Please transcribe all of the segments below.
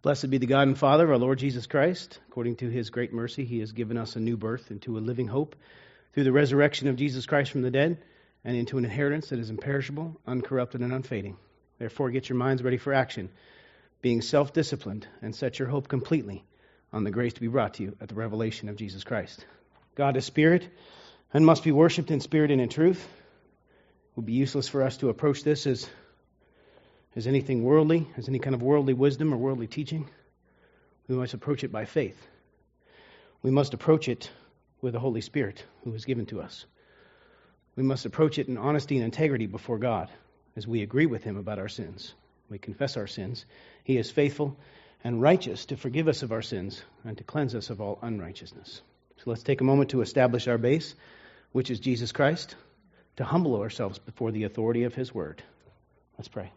Blessed be the God and Father of our Lord Jesus Christ. According to his great mercy, he has given us a new birth into a living hope through the resurrection of Jesus Christ from the dead and into an inheritance that is imperishable, uncorrupted, and unfading. Therefore, get your minds ready for action, being self-disciplined, and set your hope completely on the grace to be brought to you at the revelation of Jesus Christ. God is spirit and must be worshipped in spirit and in truth. It would be useless for us to approach this as anything worldly, as any kind of worldly wisdom or worldly teaching. We must approach it by faith. We must approach it with the Holy Spirit who is given to us. We must approach it in honesty and integrity before God as we agree with him about our sins. We confess our sins. He is faithful and righteous to forgive us of our sins and to cleanse us of all unrighteousness. So let's take a moment to establish our base, which is Jesus Christ, to humble ourselves before the authority of his word. Let's pray.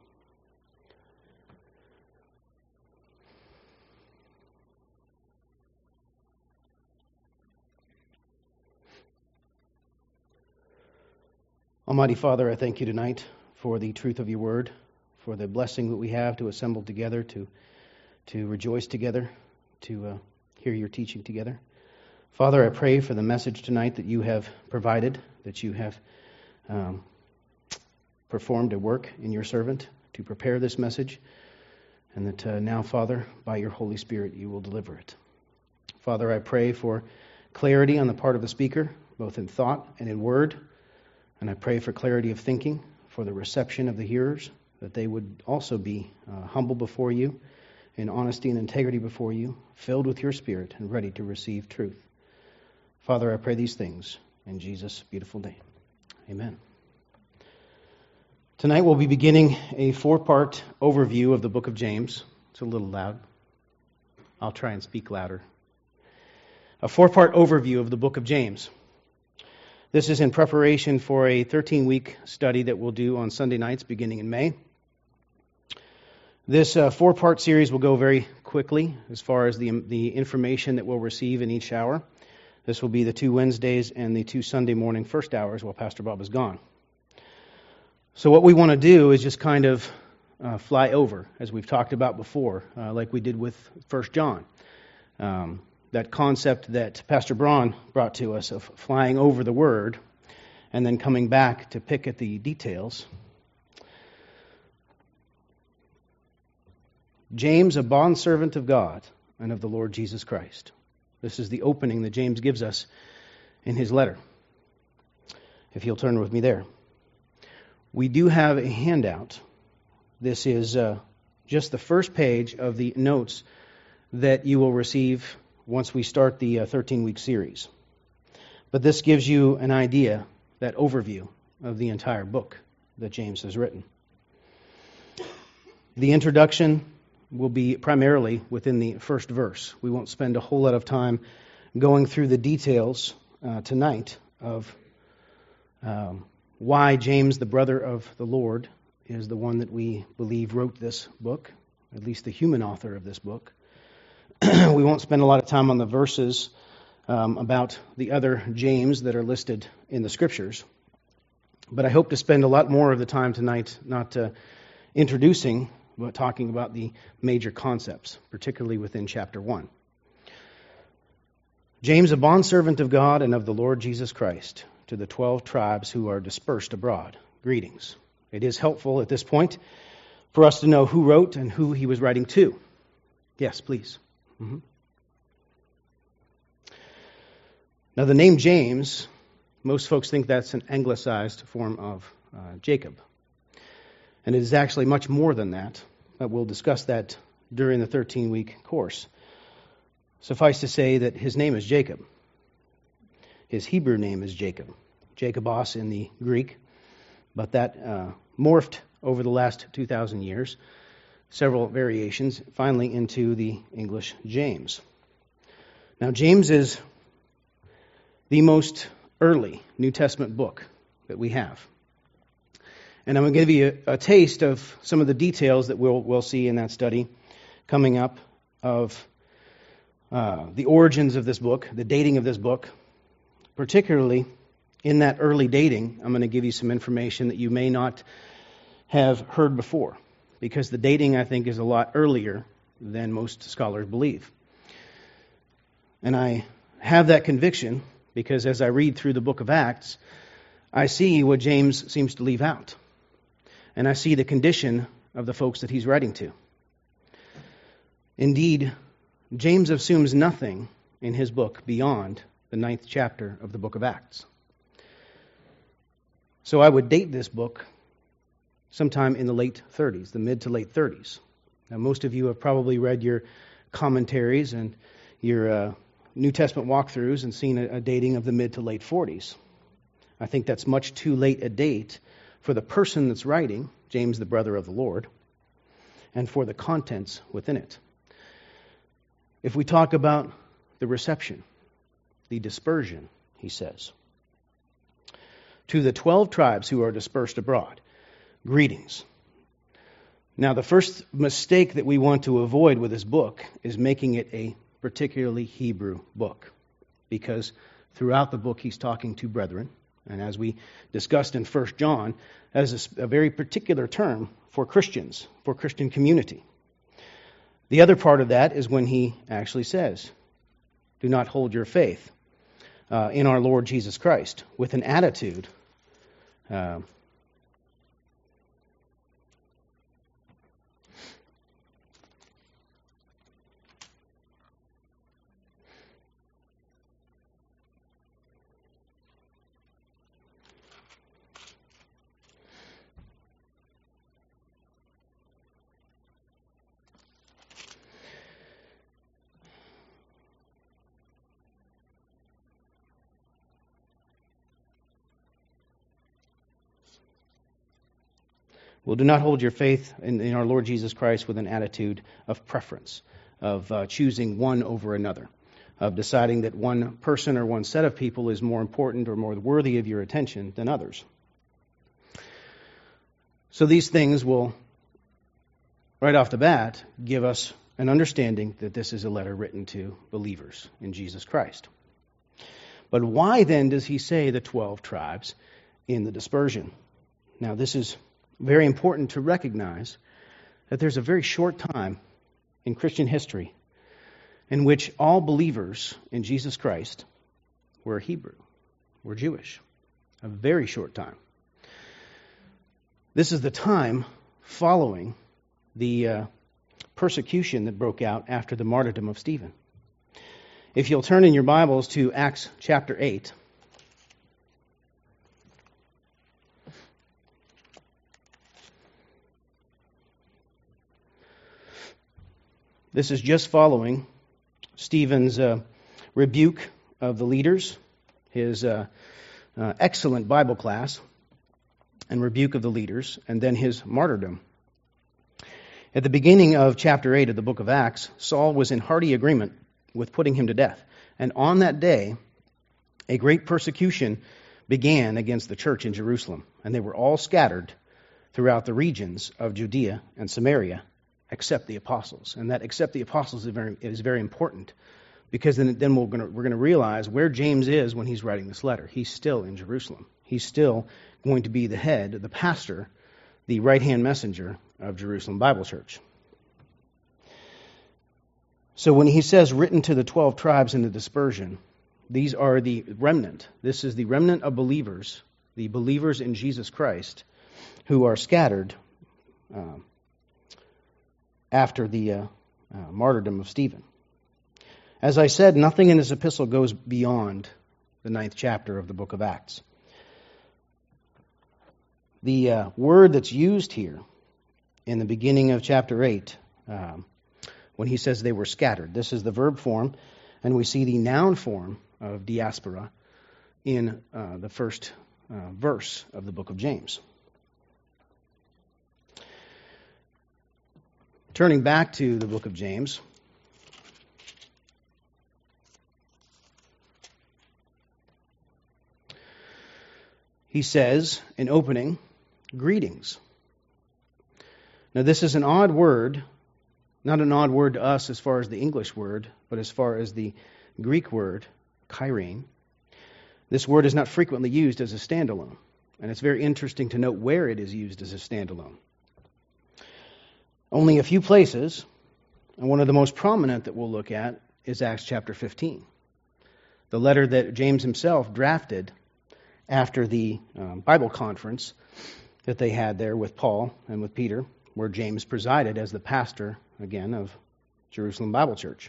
Almighty Father, I thank you tonight for the truth of your word, for the blessing that we have to assemble together, to rejoice together, to hear your teaching together. Father, I pray for the message tonight that you have provided, that you have performed a work in your servant to prepare this message, and that now, Father, by your Holy Spirit, you will deliver it. Father, I pray for clarity on the part of the speaker, both in thought and in word. And I pray for clarity of thinking, for the reception of the hearers, that they would also be humble before you, in honesty and integrity before you, filled with your Spirit, and ready to receive truth. Father, I pray these things in Jesus' beautiful name. Amen. Tonight we'll be beginning a 4-part overview of the book of James. It's a little loud. I'll try and speak louder. A 4-part overview of the book of James. This is in preparation for a 13-week study that we'll do on Sunday nights beginning in May. This 4-part series will go very quickly as far as the information that we'll receive in each hour. This will be the 2 Wednesdays and the 2 Sunday morning first hours while Pastor Bob is gone. So what we want to do is just kind of fly over, as we've talked about before, like we did with 1 John. That concept that Pastor Braun brought to us of flying over the Word and then coming back to pick at the details. James, a bondservant of God and of the Lord Jesus Christ. This is the opening that James gives us in his letter. If you'll turn with me there. We do have a handout. This is just the first page of the notes that you will receive once we start the 13-week series. But this gives you an idea, that overview of the entire book that James has written. The introduction will be primarily within the first verse. We won't spend a whole lot of time going through the details tonight of why James, the brother of the Lord, is the one that we believe wrote this book, at least the human author of this book. We won't spend a lot of time on the verses about the other James that are listed in the Scriptures. But I hope to spend a lot more of the time tonight not introducing, but talking about the major concepts, particularly within chapter 1. James, a bondservant of God and of the Lord Jesus Christ, to the 12 tribes who are dispersed abroad. Greetings. It is helpful at this point for us to know who wrote and who he was writing to. Yes, please. Mm-hmm. Now, the name James, most folks think that's an anglicized form of Jacob. And it is actually much more than that. But we'll discuss that during the 13-week course. Suffice to say that his name is Jacob. His Hebrew name is Jacob. Jacobos in the Greek. But that morphed over the last 2,000 years. Several variations, finally into the English James. Now, James is the most early New Testament book that we have. And I'm going to give you a taste of some of the details that we'll see in that study coming up of the origins of this book, the dating of this book. Particularly in that early dating, I'm going to give you some information that you may not have heard before. Because the dating, I think, is a lot earlier than most scholars believe. And I have that conviction because as I read through the book of Acts, I see what James seems to leave out. And I see the condition of the folks that he's writing to. Indeed, James assumes nothing in his book beyond the 9th chapter of the book of Acts. So I would date this book sometime in the late 30s, the mid to late 30s. Now, most of you have probably read your commentaries and your New Testament walkthroughs and seen a dating of the mid to late 40s. I think that's much too late a date for the person that's writing, James, the brother of the Lord, and for the contents within it. If we talk about the reception, the dispersion, he says, to the 12 tribes who are dispersed abroad, greetings. Now, the first mistake that we want to avoid with this book is making it a particularly Hebrew book, because throughout the book he's talking to brethren, and as we discussed in 1 John, as a very particular term for Christians, for Christian community. The other part of that is when he actually says, do not hold your faith in our Lord Jesus Christ with an attitude well, do not hold your faith in our Lord Jesus Christ with an attitude of preference, of choosing one over another, of deciding that one person or one set of people is more important or more worthy of your attention than others. So these things will, right off the bat, give us an understanding that this is a letter written to believers in Jesus Christ. But why then does he say the 12 tribes in the dispersion? Now, this is very important to recognize that there's a very short time in Christian history in which all believers in Jesus Christ were Hebrew, were Jewish. A very short time. This is the time following the persecution that broke out after the martyrdom of Stephen. If you'll turn in your Bibles to Acts chapter 8, this is just following Stephen's rebuke of the leaders, his excellent Bible class, and rebuke of the leaders, and then his martyrdom. At the beginning of chapter 8 of the book of Acts, Saul was in hearty agreement with putting him to death. And on that day, a great persecution began against the church in Jerusalem, and they were all scattered throughout the regions of Judea and Samaria, except the apostles. And that except the apostles is very important, because then we're going to realize where James is when he's writing this letter. He's still in Jerusalem. He's still going to be the head, the pastor, the right-hand messenger of Jerusalem Bible Church. So when he says written to the 12 tribes in the dispersion, these are the remnant. This is the remnant of believers, the believers in Jesus Christ, who are scattered after the martyrdom of Stephen. As I said, nothing in this epistle goes beyond the 9th chapter of the book of Acts. The word that's used here in the beginning of chapter 8, when he says they were scattered, this is the verb form, and we see the noun form of diaspora in the first verse of the book of James. Turning back to the book of James, he says in opening, greetings. Now this is an odd word, not an odd word to us as far as the English word, but as far as the Greek word, kairein. This word is not frequently used as a standalone, and it's very interesting to note where it is used as a standalone. Only a few places And one of the most prominent that we'll look at is Acts chapter 15, the letter that James himself drafted after the Bible conference that they had there with Paul and with Peter, where James presided as the pastor, again, of Jerusalem Bible Church.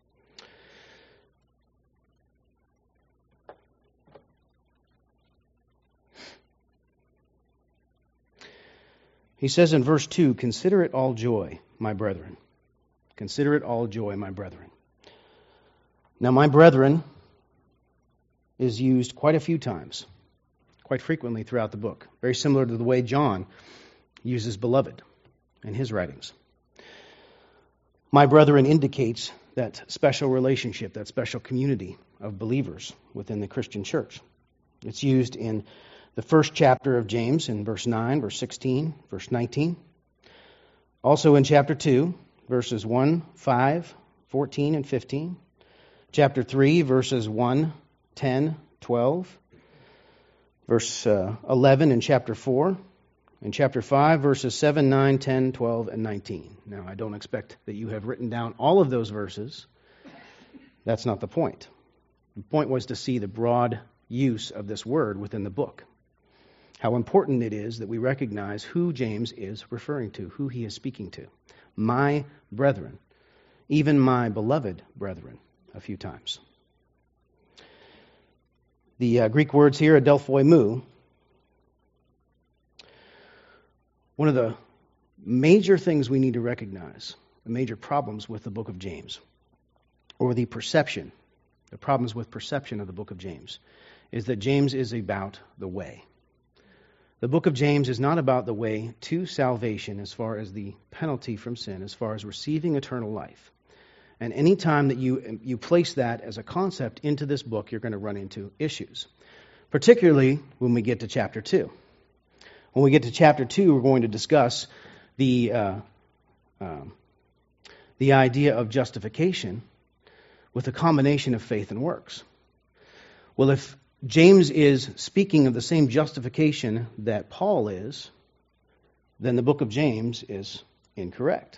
He says in verse 2, "Consider it all joy, my brethren." Consider it all joy, my brethren. Now, my brethren is used quite a few times, quite frequently throughout the book, very similar to the way John uses beloved in his writings. My brethren indicates that special relationship, that special community of believers within the Christian church. It's used in the first chapter of James in verse 9, verse 16, verse 19. Also in chapter 2, verses 1, 5, 14, and 15. Chapter 3, verses 1, 10, 12. Verse 11 in chapter 4. In chapter 5, verses 7, 9, 10, 12, and 19. Now, I don't expect that you have written down all of those verses. That's not the point. The point was to see the broad use of this word within the book. How important it is that we recognize who James is referring to, who he is speaking to. My brethren, even my beloved brethren, a few times. The Greek words here, adelphoi mu. One of the major things we need to recognize, the major problems with the book of James, or the problems with perception of the book of James, is that James is about the way. The book of James is not about the way to salvation as far as the penalty from sin, as far as receiving eternal life. And any time that you place that as a concept into this book, you're going to run into issues, particularly when we get to chapter 2. When we get to chapter 2, we're going to discuss the idea of justification with a combination of faith and works. Well, if James is speaking of the same justification that Paul is, then the book of James is incorrect.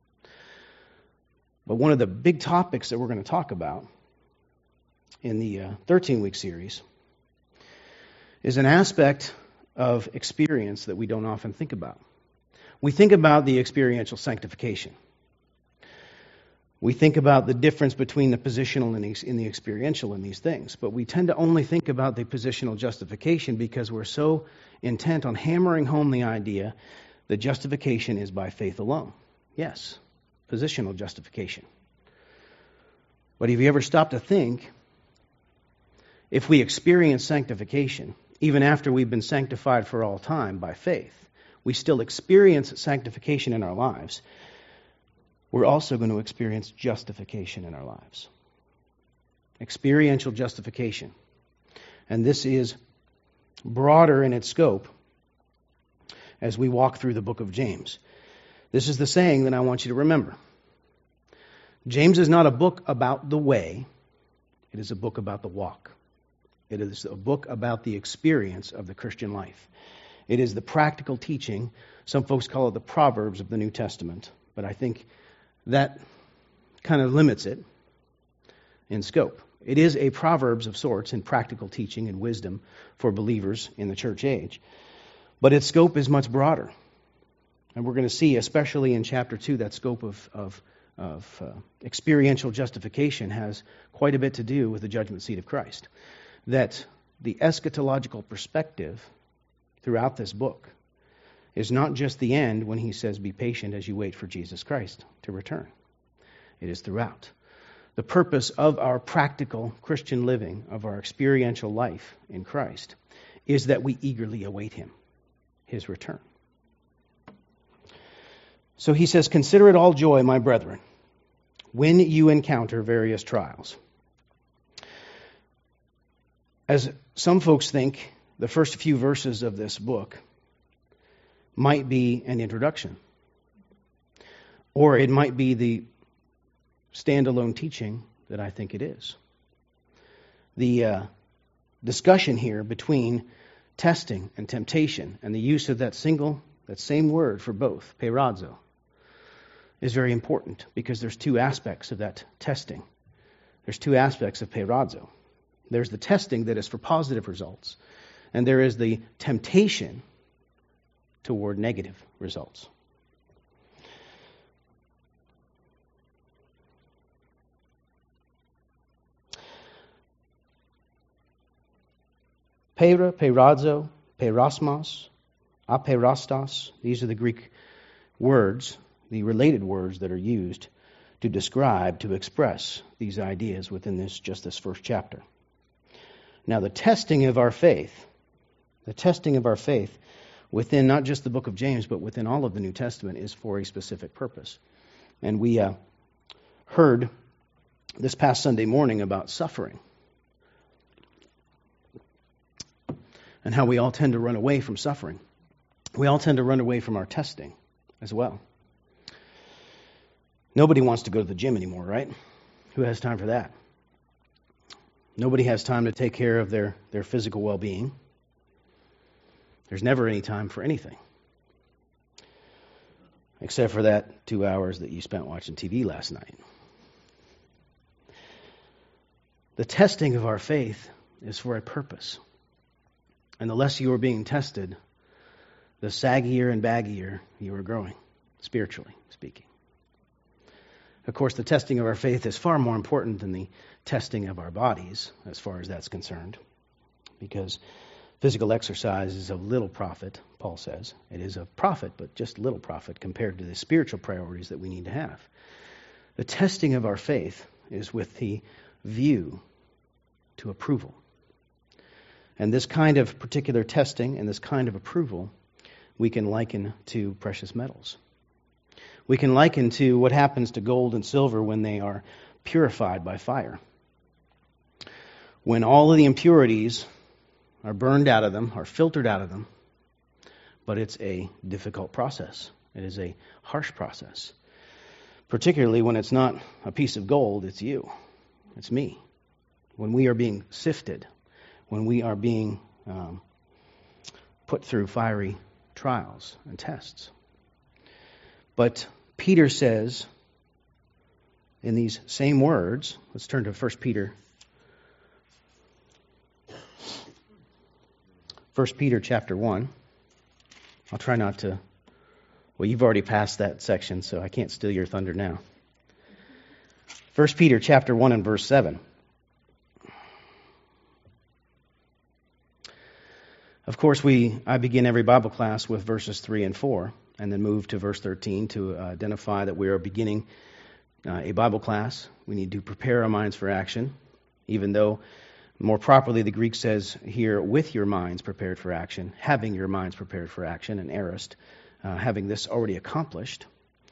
But one of the big topics that we're going to talk about in the 13-week series is an aspect of experience that we don't often think about. We think about the experiential sanctification. We think about the difference between the positional and the experiential in these things, but we tend to only think about the positional justification because we're so intent on hammering home the idea that justification is by faith alone. Yes, positional justification. But have you ever stopped to think, if we experience sanctification, even after we've been sanctified for all time by faith, we still experience sanctification in our lives, we're also going to experience justification in our lives. Experiential justification. And this is broader in its scope as we walk through the book of James. This is the saying that I want you to remember. James is not a book about the way. It is a book about the walk. It is a book about the experience of the Christian life. It is the practical teaching. Some folks call it the Proverbs of the New Testament, but I think that kind of limits it in scope. It is a Proverbs of sorts in practical teaching and wisdom for believers in the church age. But its scope is much broader. And we're going to see, especially in chapter 2, that scope of experiential justification has quite a bit to do with the judgment seat of Christ. That the eschatological perspective throughout this book is not just the end when he says, be patient as you wait for Jesus Christ to return. It is throughout. The purpose of our practical Christian living, of our experiential life in Christ, is that we eagerly await him, his return. So he says, consider it all joy, my brethren, when you encounter various trials. As some folks think, the first few verses of this book might be an introduction, or it might be the standalone teaching that I think it is. The discussion here between testing and temptation and the use of that same word for both, peirazo, is very important because there's two aspects of that testing. There's two aspects of peirazo. There's the testing that is for positive results, and there is the temptation toward negative results. Peirazo, peirasmos, apeirastos. These are the Greek words, the related words that are used to describe, to express these ideas within this first chapter. Now, the testing of our faith within not just the book of James, but within all of the New Testament is for a specific purpose. And we heard this past Sunday morning about suffering and how we all tend to run away from suffering. We all tend to run away from our testing as well. Nobody wants to go to the gym anymore, right? Who has time for that? Nobody has time to take care of their physical well-being. There's never any time for anything. Except for that 2 hours that you spent watching TV last night. The testing of our faith is for a purpose. And the less you are being tested, the saggier and baggier you are growing, spiritually speaking. Of course, the testing of our faith is far more important than the testing of our bodies, as far as that's concerned, because physical exercise is of little profit, Paul says. It is of profit, but just little profit compared to the spiritual priorities that we need to have. The testing of our faith is with the view to approval. And this kind of particular testing and this kind of approval we can liken to precious metals. We can liken to what happens to gold and silver when they are purified by fire. When all of the impurities are burned out of them, are filtered out of them, but it's a difficult process. It is a harsh process. Particularly when it's not a piece of gold, it's you. It's me. When we are being sifted, when we are being put through fiery trials and tests. But Peter says in these same words, let's turn to 1 Peter. 1 Peter chapter 1. I'll try not to, well, you've already passed that section, so I can't steal your thunder now. 1 Peter chapter 1 and verse 7. Of course, I begin every Bible class with verses 3 and 4, and then move to verse 13 to identify that we are beginning a Bible class. We need to prepare our minds for action, even though more properly the Greek says here, with your minds prepared for action, having your minds prepared for action, and aorist, having this already accomplished,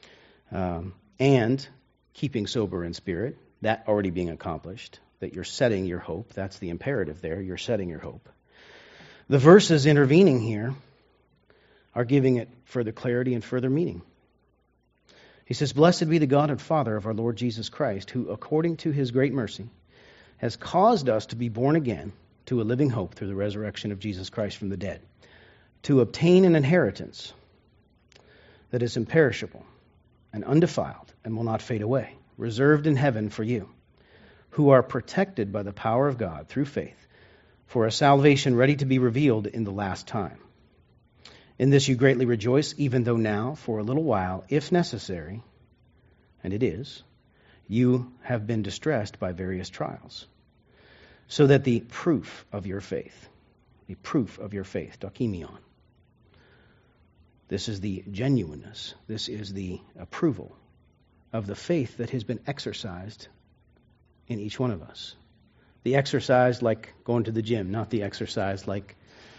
and keeping sober in spirit, that already being accomplished, that you're setting your hope. That's the imperative there. You're setting your hope. The verses intervening here are giving it further clarity and further meaning. He says, "Blessed be the God and Father of our Lord Jesus Christ, who, according to his great mercy, has caused us to be born again to a living hope through the resurrection of Jesus Christ from the dead, to obtain an inheritance that is imperishable and undefiled and will not fade away, reserved in heaven for you, who are protected by the power of God through faith, for a salvation ready to be revealed in the last time. In this you greatly rejoice, even though now, for a little while, if necessary, and it is, you have been distressed by various trials, so that the proof of your faith, dokimion, this is the genuineness, this is the approval of the faith that has been exercised in each one of us. The exercise like going to the gym, not the exercise like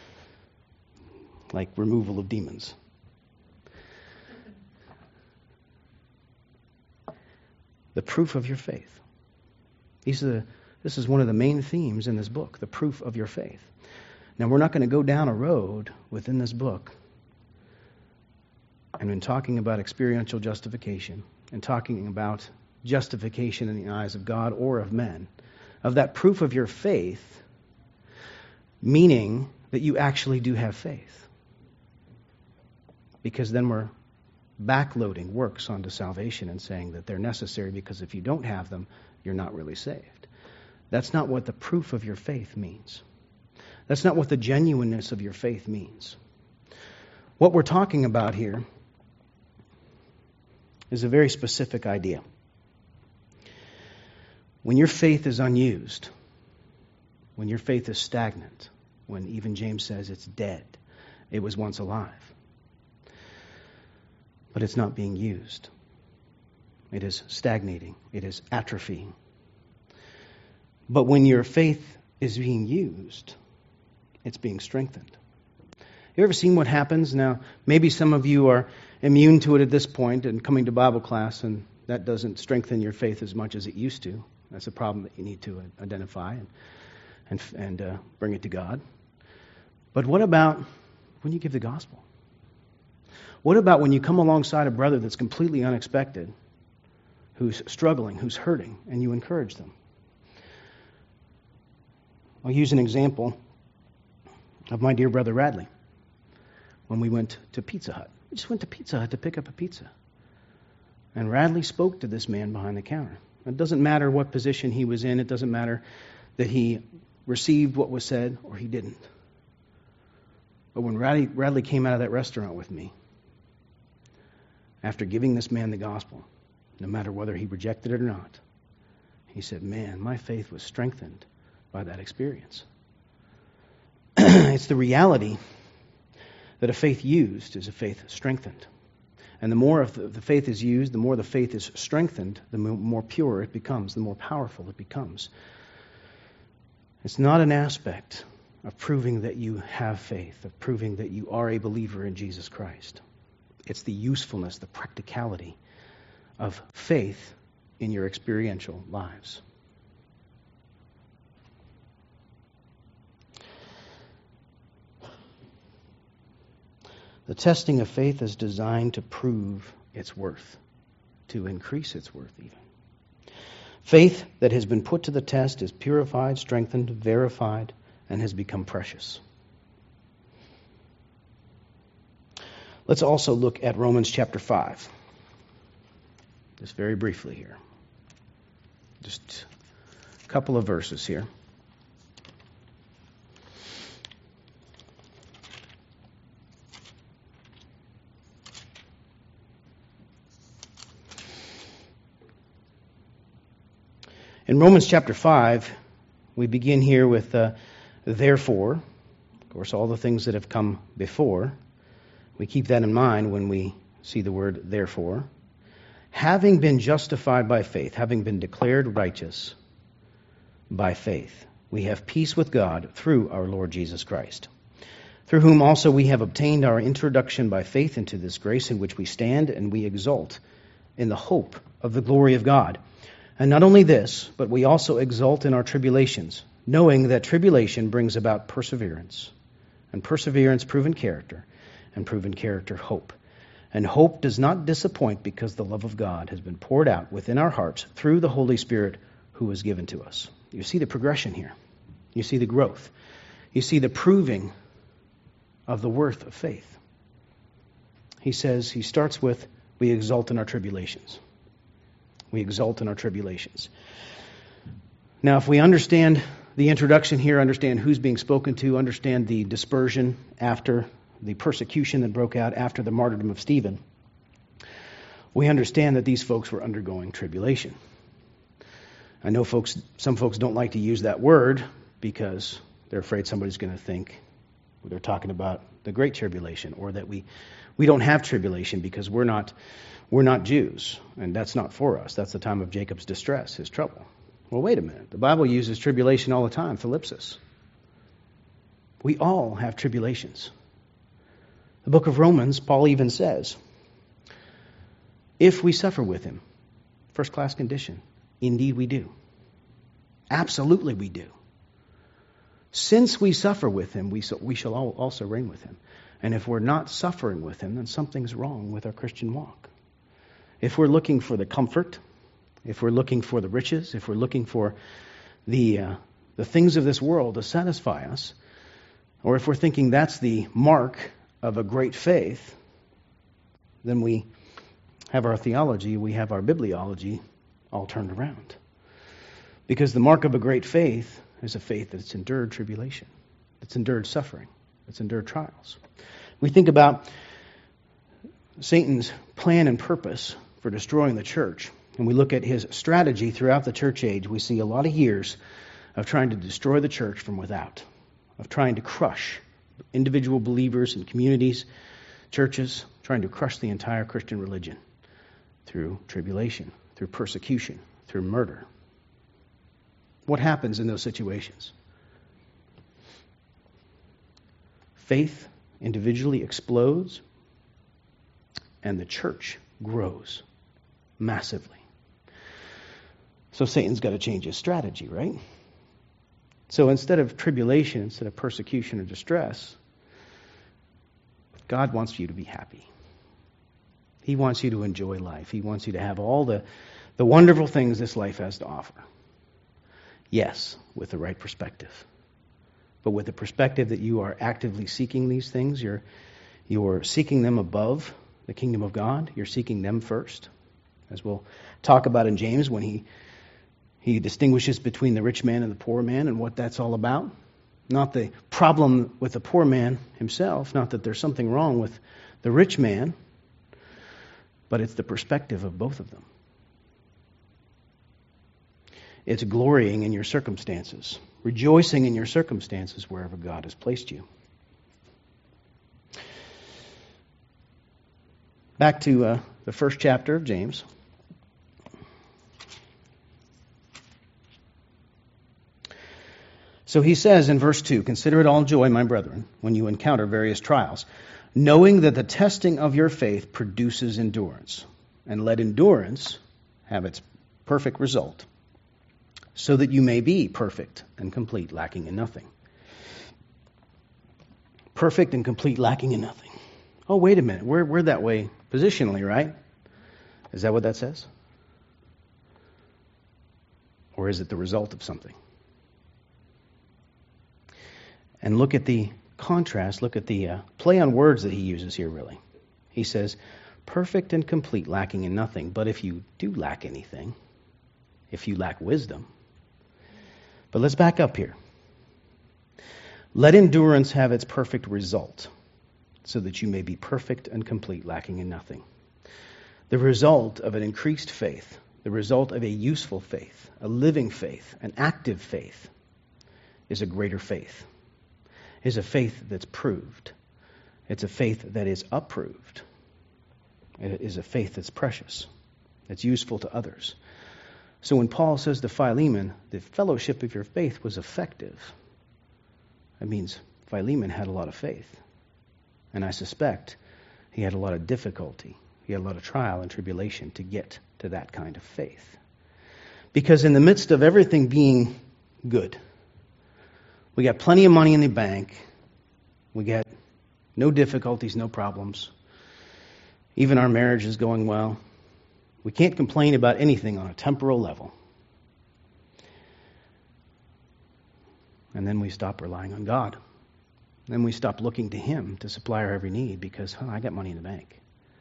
removal of demons. The proof of your faith. This is one of the main themes in this book, the proof of your faith. Now, we're not going to go down a road within this book and in talking about experiential justification and talking about justification in the eyes of God or of men, of that proof of your faith, meaning that you actually do have faith. Because then we're backloading works onto salvation and saying that they're necessary because if you don't have them, you're not really saved. That's not what the proof of your faith means. That's not what the genuineness of your faith means. What we're talking about here is a very specific idea. When your faith is unused, when your faith is stagnant, when even James says it's dead, it was once alive, but it's not being used. It is stagnating. It is atrophying. But when your faith is being used, it's being strengthened. You ever seen what happens? Now, maybe some of you are immune to it at this point and coming to Bible class, and that doesn't strengthen your faith as much as it used to. That's a problem that you need to identify and bring it to God. But what about when you give the gospel? What about when you come alongside a brother that's completely unexpected, who's struggling, who's hurting, and you encourage them? I'll use an example of my dear brother Radley. When we went to Pizza Hut. We just went to Pizza Hut to pick up a pizza. And Radley spoke to this man behind the counter. It doesn't matter what position he was in. It doesn't matter that he received what was said or he didn't. But when Radley came out of that restaurant with me, after giving this man the gospel, no matter whether he rejected it or not, he said, man, my faith was strengthened by that experience. It's the reality that a faith used is a faith strengthened. And the more of the faith is used, the more the faith is strengthened, the more pure it becomes, the more powerful it becomes. It's not an aspect of proving that you have faith, of proving that you are a believer in Jesus Christ. It's the usefulness, the practicality of faith in your experiential lives. The testing of faith is designed to prove its worth, to increase its worth even. Faith that has been put to the test is purified, strengthened, verified, and has become precious. Let's also look at Romans chapter 5. Just very briefly here. Just a couple of verses here. In Romans chapter 5, we begin here with therefore. Of course, all the things that have come before. We keep that in mind when we see the word therefore. Having been justified by faith, having been declared righteous by faith, we have peace with God through our Lord Jesus Christ, through whom also we have obtained our introduction by faith into this grace in which we stand, and we exult in the hope of the glory of God. And not only this, but we also exult in our tribulations, knowing that tribulation brings about perseverance, and perseverance proven character, and proven character hope. And hope does not disappoint because the love of God has been poured out within our hearts through the Holy Spirit who was given to us. You see the progression here. You see the growth. You see the proving of the worth of faith. He starts with, we exult in our tribulations. We exult in our tribulations. Now, if we understand the introduction here, understand who's being spoken to, understand the dispersion after the persecution that broke out after the martyrdom of Stephen, we understand that these folks were undergoing tribulation. I know some folks don't like to use that word because they're afraid somebody's going to think they're talking about the Great Tribulation, or that we don't have tribulation because we're not Jews, and that's not for us. That's the time of Jacob's distress, his trouble. Well, wait a minute. The Bible uses tribulation all the time, thalipsis. We all have tribulations. The book of Romans, Paul even says, if we suffer with him, first-class condition, indeed we do. Absolutely we do. Since we suffer with him, we shall also reign with him. And if we're not suffering with him, then something's wrong with our Christian walk. If we're looking for the comfort, if we're looking for the riches, if we're looking for the things of this world to satisfy us, or if we're thinking that's the mark of a great faith, then we have our theology, we have our bibliology all turned around. Because the mark of a great faith is a faith that's endured tribulation, that's endured suffering, that's endured trials. We think about Satan's plan and purpose for destroying the church, and we look at his strategy throughout the church age. We see a lot of years of trying to destroy the church from without, of trying to crush individual believers and communities, churches, trying to crush the entire Christian religion through tribulation, through persecution, through murder. What happens in those situations? Faith individually explodes, and the church grows massively. So Satan's got to change his strategy, right? So instead of tribulation, instead of persecution or distress, God wants you to be happy. He wants you to enjoy life. He wants you to have all the wonderful things this life has to offer. Yes, with the right perspective. But with the perspective that you are actively seeking these things, you're seeking them above the kingdom of God. You're seeking them first. As we'll talk about in James when he distinguishes between the rich man and the poor man and what that's all about. Not the problem with the poor man himself, not that there's something wrong with the rich man, but it's the perspective of both of them. It's glorying in your circumstances, rejoicing in your circumstances wherever God has placed you. Back to the first chapter of James. So he says in verse 2, "Consider it all joy, my brethren, when you encounter various trials, knowing that the testing of your faith produces endurance. And let endurance have its perfect result, so that you may be perfect and complete, lacking in nothing." Perfect and complete, lacking in nothing. Oh, wait a minute. We're that way positionally, right? Is that what that says? Or is it the result of something? And look at the contrast, look at the play on words that he uses here, really. He says, perfect and complete, lacking in nothing. But if you do lack anything, if you lack wisdom. But let's back up here. Let endurance have its perfect result, so that you may be perfect and complete, lacking in nothing. The result of an increased faith, the result of a useful faith, a living faith, an active faith, is a greater faith. Is a faith that's proved. It's a faith that is approved. It is a faith that's precious, that's useful to others. So when Paul says to Philemon, the fellowship of your faith was effective, that means Philemon had a lot of faith. And I suspect he had a lot of difficulty. He had a lot of trial and tribulation to get to that kind of faith. Because in the midst of everything being good, we got plenty of money in the bank. We got no difficulties, no problems. Even our marriage is going well. We can't complain about anything on a temporal level. And then we stop relying on God. Then we stop looking to Him to supply our every need because, I got money in the bank.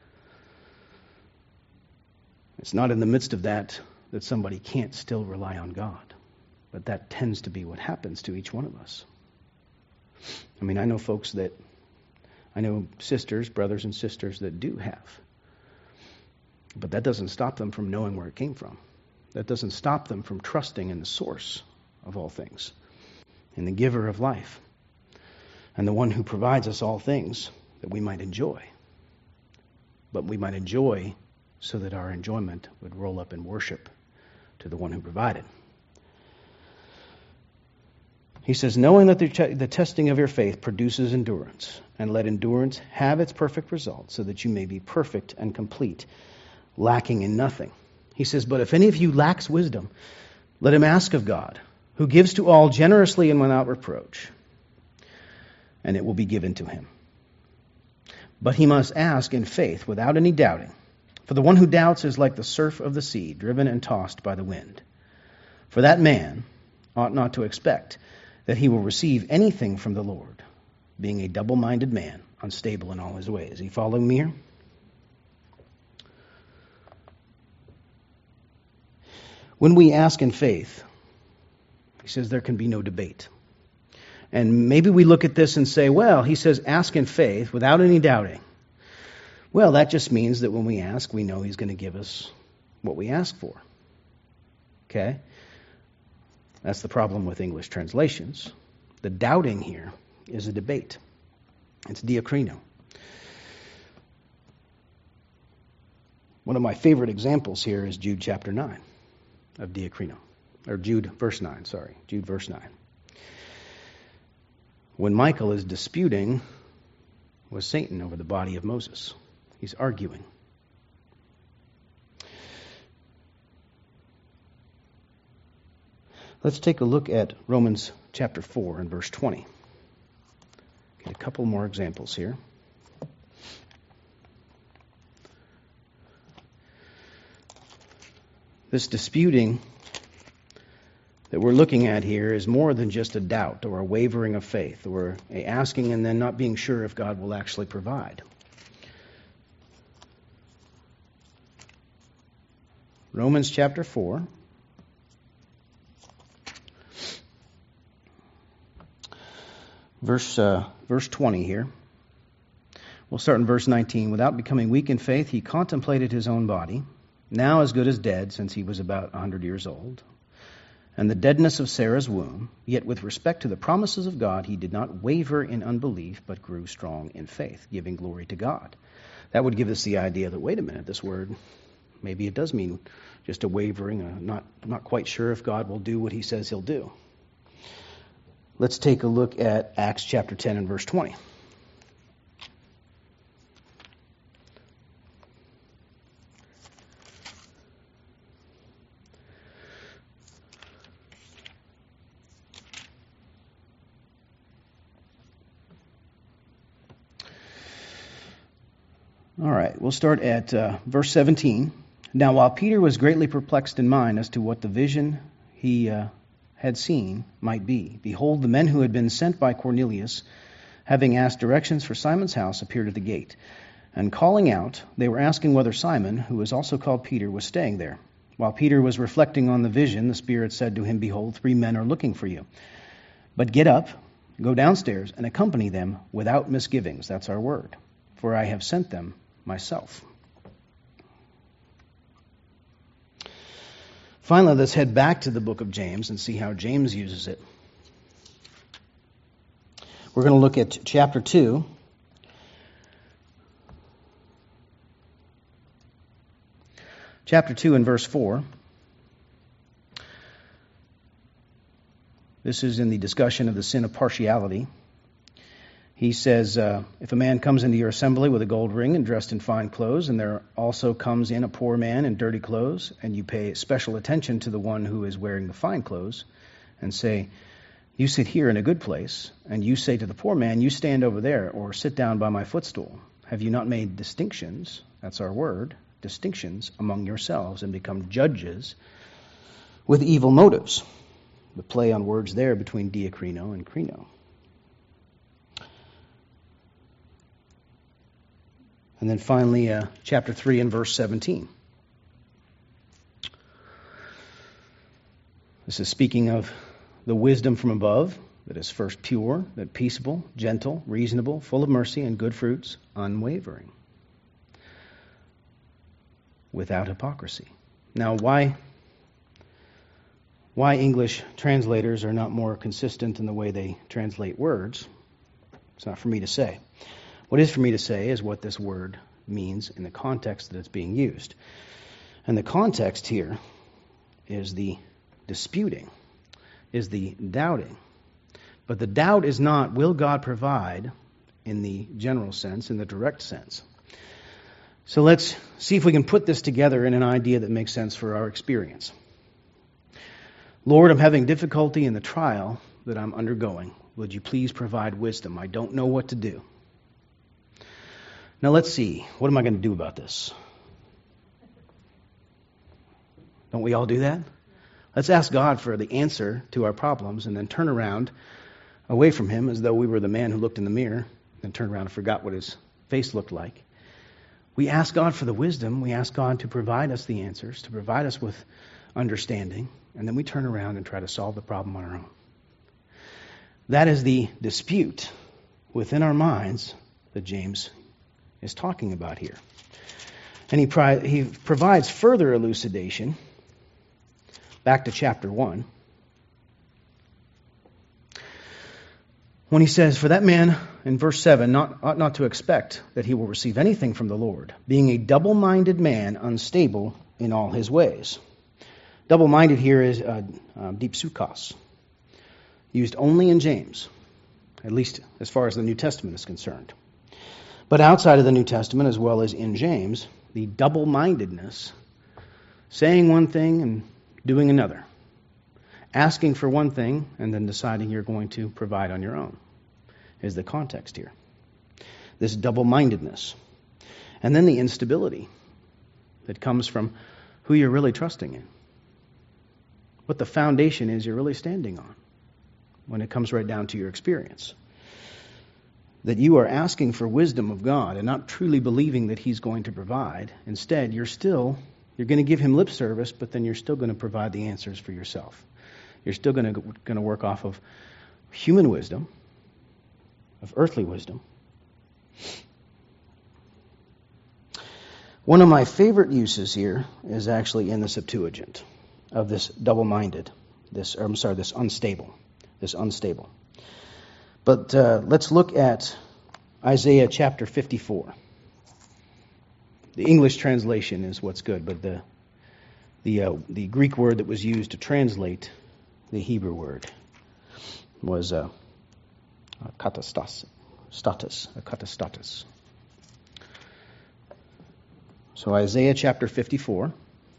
It's not in the midst of that somebody can't still rely on God. But that tends to be what happens to each one of us. I mean, I know sisters, brothers and sisters that do have. But that doesn't stop them from knowing where it came from. That doesn't stop them from trusting in the source of all things, in the giver of life, and the one who provides us all things that we might enjoy. But we might enjoy so that our enjoyment would roll up in worship to the one who provided. He says, knowing that the testing of your faith produces endurance, and let endurance have its perfect result, so that you may be perfect and complete, lacking in nothing. He says, but if any of you lacks wisdom, let him ask of God, who gives to all generously and without reproach, and it will be given to him. But he must ask in faith, without any doubting. For the one who doubts is like the surf of the sea, driven and tossed by the wind. For that man ought not to expect that he will receive anything from the Lord, being a double-minded man, unstable in all his ways. Are you following me here? When we ask in faith, he says there can be no debate. And maybe we look at this and say, well, he says ask in faith without any doubting. Well, that just means that when we ask, we know he's going to give us what we ask for. Okay? That's the problem with English translations. The doubting here is a debate. It's diakrino. One of my favorite examples here is Jude chapter 9 of diakrino. Or Jude verse 9, sorry. Jude verse 9. When Michael is disputing with Satan over the body of Moses. He's arguing. Let's take a look at Romans chapter 4 and verse 20. Get a couple more examples here. This disputing that we're looking at here is more than just a doubt or a wavering of faith or a asking and then not being sure if God will actually provide. Romans chapter 4. Verse 20 here. We'll start in verse 19. Without becoming weak in faith, he contemplated his own body, now as good as dead, since he was about 100 years old, and the deadness of Sarah's womb. Yet with respect to the promises of God, he did not waver in unbelief, but grew strong in faith, giving glory to God. That would give us the idea that, wait a minute, this word, maybe it does mean just a wavering, not quite sure if God will do what he says he'll do. Let's take a look at Acts chapter 10 and verse 20. All right, we'll start at verse 17. Now, while Peter was greatly perplexed in mind as to what the vision he had seen might be, behold, the men who had been sent by Cornelius, having asked directions for Simon's house, appeared at the gate. And calling out, they were asking whether Simon, who was also called Peter, was staying there. While Peter was reflecting on the vision, the Spirit said to him, behold, 3 men are looking for you. But get up, go downstairs, and accompany them without misgivings. That's our word. For I have sent them myself. Finally, let's head back to the book of James and see how James uses it. We're going to look at chapter 2. Chapter 2 and verse 4. This is in the discussion of the sin of partiality. He says, if a man comes into your assembly with a gold ring and dressed in fine clothes, and there also comes in a poor man in dirty clothes, and you pay special attention to the one who is wearing the fine clothes, and say, you sit here in a good place, and you say to the poor man, you stand over there, or sit down by my footstool. Have you not made distinctions, that's our word, distinctions among yourselves, and become judges with evil motives? The play on words there between diakrino and krino. And then finally, chapter 3 and verse 17. This is speaking of the wisdom from above, that is first pure, then peaceable, gentle, reasonable, full of mercy and good fruits, unwavering, without hypocrisy. Now, why English translators are not more consistent in the way they translate words, it's not for me to say. What is for me to say is what this word means in the context that it's being used. And the context here is the disputing, is the doubting. But the doubt is not, will God provide in the general sense, in the direct sense. So let's see if we can put this together in an idea that makes sense for our experience. Lord, I'm having difficulty in the trial that I'm undergoing. Would you please provide wisdom? I don't know what to do. Now let's see, what am I going to do about this? Don't we all do that? Let's ask God for the answer to our problems and then turn around away from Him as though we were the man who looked in the mirror and turned around and forgot what his face looked like. We ask God for the wisdom. We ask God to provide us the answers, to provide us with understanding, and then we turn around and try to solve the problem on our own. That is the dispute within our minds that James is talking about here. And he provides further elucidation back to chapter 1. When he says, "For that man," in verse 7, ought not to expect that he will receive anything from the Lord, being a double-minded man, unstable in all his ways. Double-minded here is dipsukos, used only in James, at least as far as the New Testament is concerned. But outside of the New Testament, as well as in James, the double-mindedness, saying one thing and doing another, asking for one thing and then deciding you're going to provide on your own, is the context here. This double-mindedness. And then the instability that comes from who you're really trusting in. What the foundation is you're really standing on when it comes right down to your experience. That you are asking for wisdom of God and not truly believing that He's going to provide. Instead, you're going to give Him lip service, but then you're still going to provide the answers for yourself. You're still going to work off of human wisdom, of earthly wisdom. One of my favorite uses here is actually in the Septuagint of this double-minded, this unstable. But let's look at Isaiah chapter 54. The English translation is what's good, but the Greek word that was used to translate the Hebrew word was katastasis. So Isaiah chapter 54.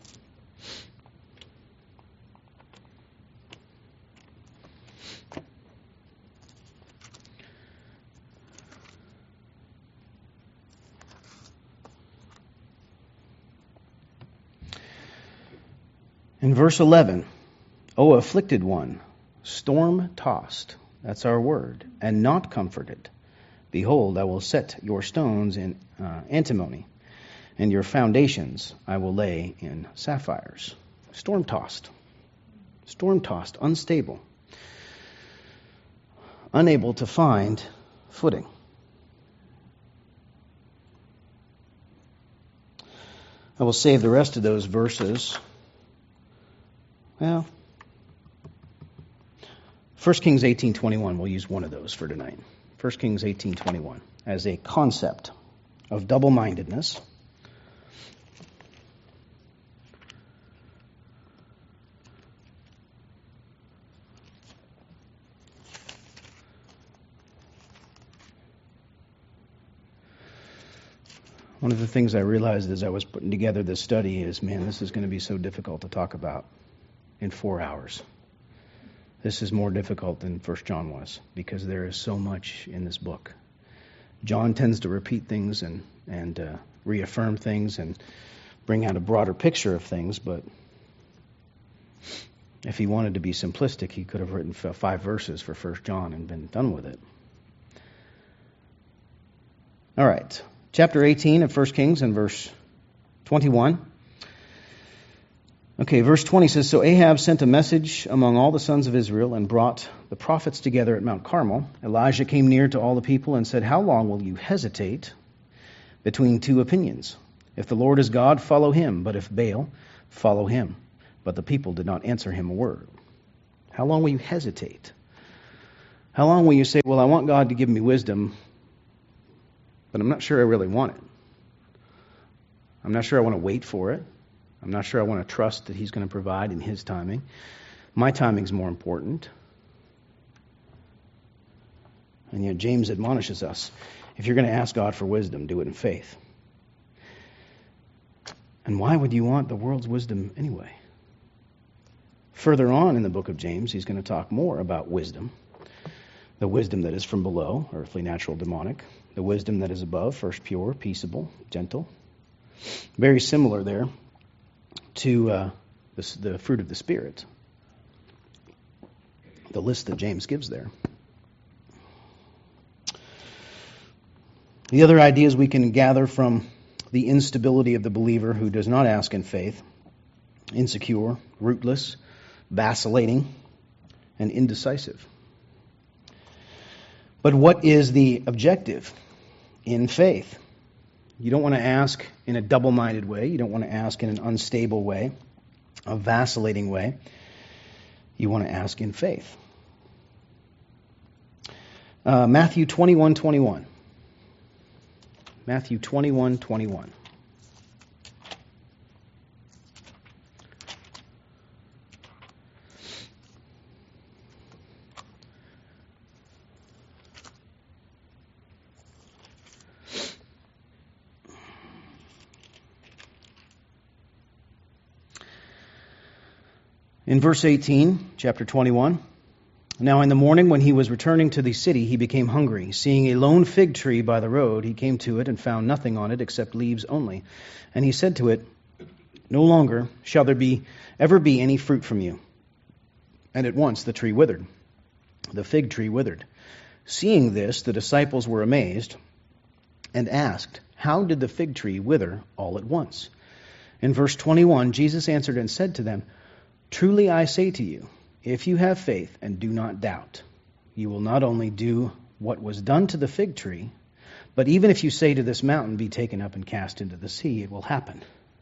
In verse 11, "O afflicted one, storm-tossed," that's our word, "and not comforted. Behold, I will set your stones in antimony, and your foundations I will lay in sapphires." Storm-tossed, unstable, unable to find footing. I will save the rest of those verses. Well, 1 Kings 18:21, we'll use one of those for tonight. 1 Kings 18:21 as a concept of double-mindedness. One of the things I realized as I was putting together this study is, man, this is going to be so difficult to talk about in 4 hours. This is more difficult than 1 John was, because there is so much in this book. John tends to repeat things and reaffirm things and bring out a broader picture of things, but if he wanted to be simplistic, he could have written 5 verses for 1 John and been done with it. All right. Chapter 18 of 1 Kings and verse 21. Okay, verse 20 says, "So Ahab sent a message among all the sons of Israel and brought the prophets together at Mount Carmel. Elijah came near to all the people and said, 'How long will you hesitate between 2 opinions? If the Lord is God, follow him, but if Baal, follow him.' But the people did not answer him a word." How long will you hesitate? How long will you say, "Well, I want God to give me wisdom, but I'm not sure I really want it. I'm not sure I want to wait for it. I'm not sure I want to trust that He's going to provide in His timing. My timing's more important." And yet James admonishes us, if you're going to ask God for wisdom, do it in faith. And why would you want the world's wisdom anyway? Further on in the book of James, he's going to talk more about wisdom. The wisdom that is from below, earthly, natural, demonic. The wisdom that is above, first pure, peaceable, gentle. Very similar there to the fruit of the Spirit. The list that James gives there. The other ideas we can gather from the instability of the believer who does not ask in faith insecure, rootless, vacillating, and indecisive. But what is the objective? In faith. You don't want to ask in a double-minded way. You don't want to ask in an unstable way, a vacillating way. You want to ask in faith. Matthew 21:21. Matthew 21:21. In verse 18, chapter 21, now in the morning when he was returning to the city, he became hungry. Seeing a lone fig tree by the road, he came to it and found nothing on it except leaves only. And he said to it, no longer shall there ever be any fruit from you. And at once the tree withered. The fig tree withered. Seeing this, the disciples were amazed and asked, how did the fig tree wither all at once? In verse 21, Jesus answered and said to them, truly I say to you, if you have faith and do not doubt, you will not only do what was done to the fig tree, but even if you say to this mountain, be taken up and cast into the sea, it will happen.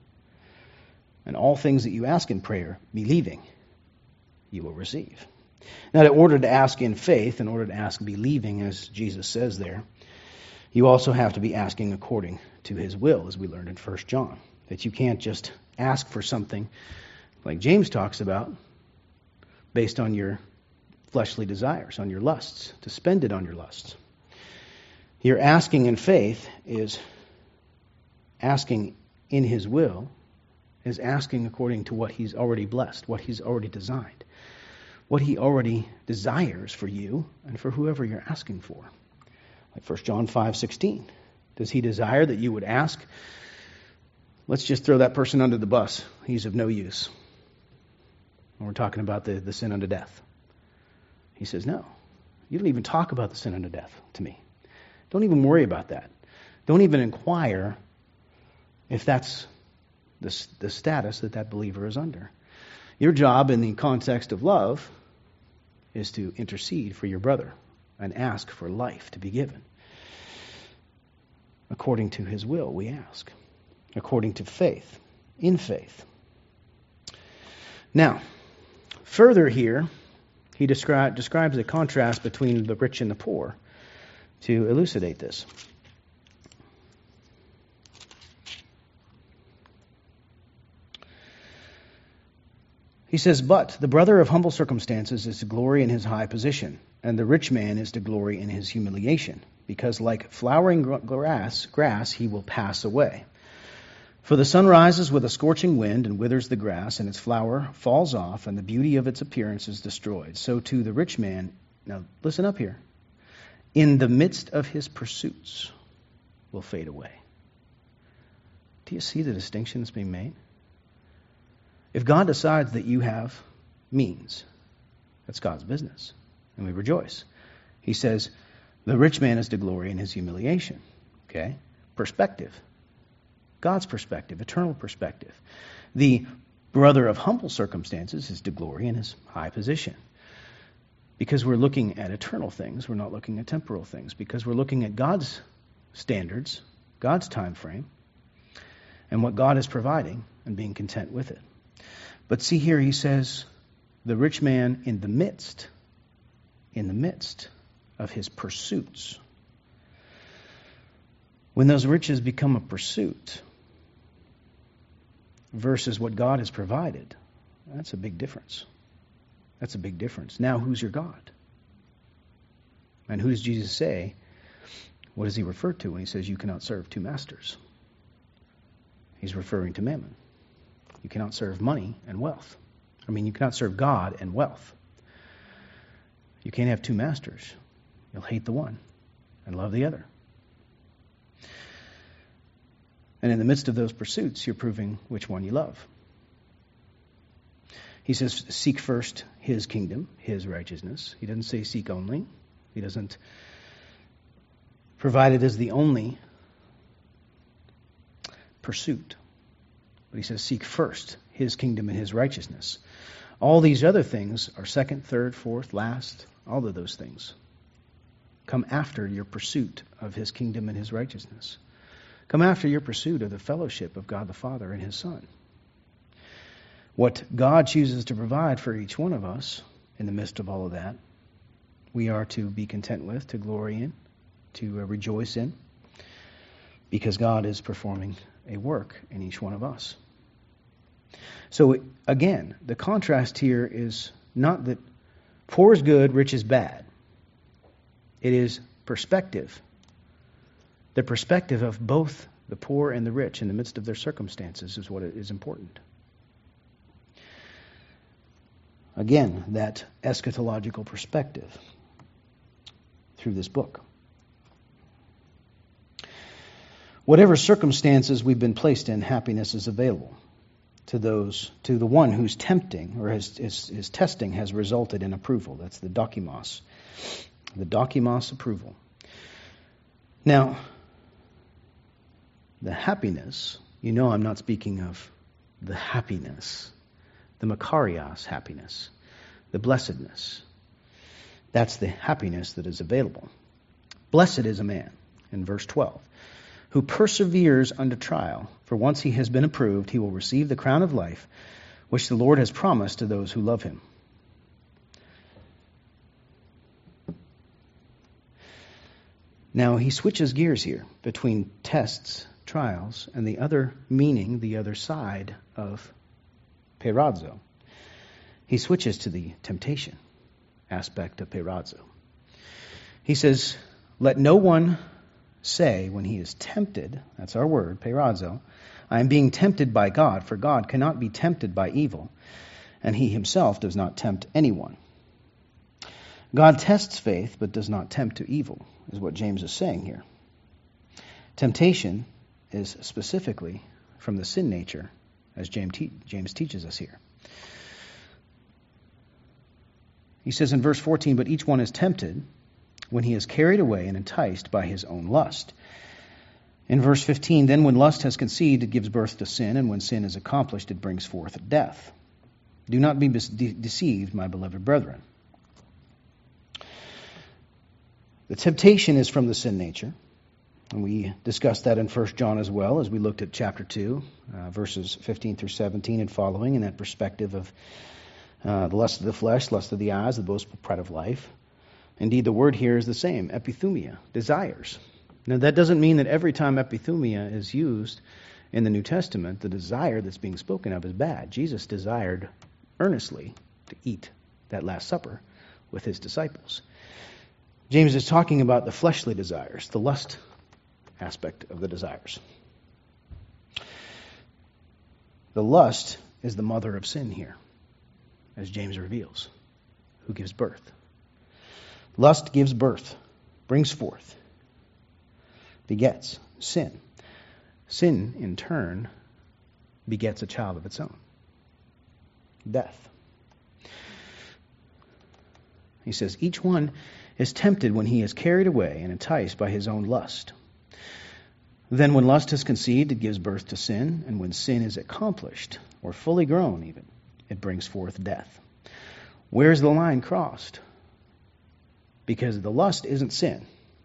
And all things that you ask in prayer, believing, you will receive. Now, in order to ask in faith, in order to ask believing, as Jesus says there, you also have to be asking according to his will, as we learned in 1 John. That you can't just ask for something like James talks about, based on your fleshly desires, on your lusts, to spend it on your lusts. Your asking in faith is asking in his will, is asking according to what he's already blessed, what he's already designed, what he already desires for you and for whoever you're asking for. Like 1 John 5:16. Does he desire that you would ask? Let's just throw that person under the bus. He's of no use. And we're talking about the sin unto death. He says, no, you don't even talk about the sin unto death to me. Don't even worry about that. Don't even inquire if that's the status that believer is under. Your job in the context of love is to intercede for your brother and ask for life to be given. According to his will, we ask. According to faith, in faith. Now, further here, he describes a contrast between the rich and the poor to elucidate this. He says, but the brother of humble circumstances is to glory in his high position, and the rich man is to glory in his humiliation, because like flowering grass he will pass away. For the sun rises with a scorching wind and withers the grass, and its flower falls off, and the beauty of its appearance is destroyed. So too the rich man, now listen up here, in the midst of his pursuits will fade away. Do you see the distinction that's being made? If God decides that you have means, that's God's business, and we rejoice. He says, the rich man is to glory in his humiliation. Okay? Perspective. God's perspective, eternal perspective. The brother of humble circumstances is to glory in his high position. Because we're looking at eternal things, we're not looking at temporal things. Because we're looking at God's standards, God's time frame, and what God is providing, and being content with it. But see here, he says, the rich man in the midst of his pursuits. When those riches become a pursuit versus what God has provided, that's a big difference. That's a big difference. Now, who's your God? And who does Jesus say? What does he refer to when he says you cannot serve two masters? He's referring to mammon. You cannot serve money and wealth. You cannot serve God and wealth. You can't have two masters. You'll hate the one and love the other. And in the midst of those pursuits, you're proving which one you love. He says, seek first his kingdom, his righteousness. He doesn't say seek only. He doesn't provide it as the only pursuit. But he says, seek first his kingdom and his righteousness. All these other things are second, third, fourth, last, all of those things come after your pursuit of his kingdom and his righteousness. Come after your pursuit of the fellowship of God the Father and his Son. What God chooses to provide for each one of us in the midst of all of that, we are to be content with, to glory in, to rejoice in, because God is performing a work in each one of us. So again, the contrast here is not that poor is good, rich is bad. It is perspective. The perspective of both the poor and the rich in the midst of their circumstances is what is important. Again, that eschatological perspective through this book. Whatever circumstances we've been placed in, happiness is available to the one who's tempting, or his testing has resulted in approval. That's the dokimos. The dokimos approval. Now, the happiness, I'm not speaking of the happiness, the makarios happiness, the blessedness. That's the happiness that is available. Blessed is a man, in verse 12, who perseveres under trial, for once he has been approved, he will receive the crown of life, which the Lord has promised to those who love him. Now, he switches gears here between tests, trials, and the other meaning, the other side of peirazo. He switches to the temptation aspect of peirazo. He says, let no one say when he is tempted, that's our word, peirazo, I am being tempted by God, for God cannot be tempted by evil, and he himself does not tempt anyone. God tests faith, but does not tempt to evil, is what James is saying here. Temptation is specifically from the sin nature, as James teaches us here. He says in verse 14, but each one is tempted when he is carried away and enticed by his own lust. In verse 15, then when lust has conceived, it gives birth to sin, and when sin is accomplished, it brings forth death. Do not be deceived, my beloved brethren. The temptation is from the sin nature, and we discussed that in 1 John as well, as we looked at chapter 2, verses 15 through 17 and following, in that perspective of the lust of the flesh, lust of the eyes, the boastful pride of life. Indeed, the word here is the same, epithumia, desires. Now, that doesn't mean that every time epithumia is used in the New Testament, the desire that's being spoken of is bad. Jesus desired earnestly to eat that Last Supper with his disciples. James is talking about the fleshly desires, the lust aspect of the desires. The lust is the mother of sin here, as James reveals, who gives birth. Lust gives birth, brings forth, begets sin. Sin, in turn, begets a child of its own, death. He says, each one is tempted when he is carried away and enticed by his own lust. Then when lust has conceived, it gives birth to sin, and when sin is accomplished, or fully grown even, it brings forth death. Where's the line crossed? Because the lust isn't sin.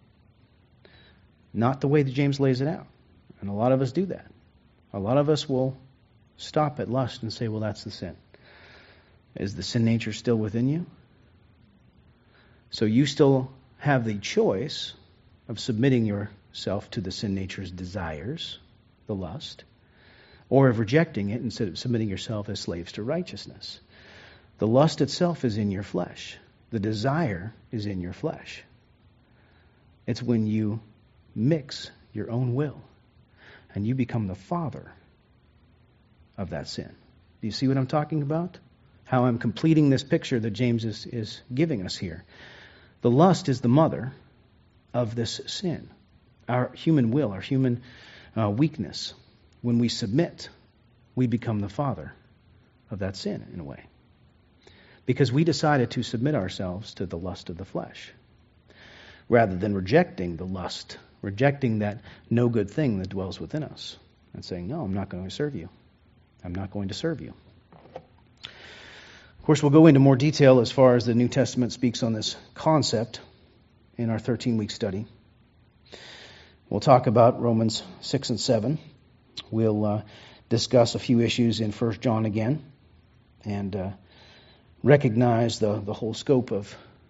Not the way that James lays it out. And a lot of us do that. A lot of us will stop at lust and say, well, that's the sin. Is the sin nature still within you? So you still have the choice of submitting yourself to the sin nature's desires, the lust, or of rejecting it and submitting yourself as slaves to righteousness. The lust itself is in your flesh. The desire is in your flesh. It's when you mix your own will and you become the father of that sin. Do you see what I'm talking about? How I'm completing this picture that James is giving us here. The lust is the mother of this sin. Our human will, our human weakness. When we submit, we become the father of that sin in a way. Because we decided to submit ourselves to the lust of the flesh. Rather than rejecting the lust, rejecting that no good thing that dwells within us. And saying, no, I'm not going to serve you. I'm not going to serve you. Of course, we'll go into more detail as far as the New Testament speaks on this concept in our 13-week study. We'll talk about Romans 6 and 7. We'll discuss a few issues in 1 John again and recognize the whole scope of